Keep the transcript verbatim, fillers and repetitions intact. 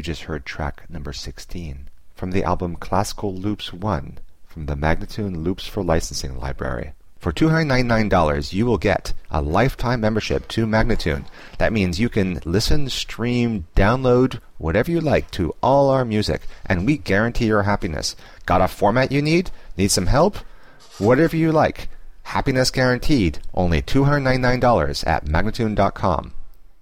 You just heard track number sixteen from the album Classical Loops one from the Magnatune Loops for Licensing library. For two hundred ninety-nine dollars, you will get a lifetime membership to Magnatune. That means you can listen, stream, download, whatever you like to all our music, and we guarantee your happiness. Got a format you need? Need some help? Whatever you like. Happiness guaranteed. Only two hundred ninety-nine dollars at Magnatune dot com.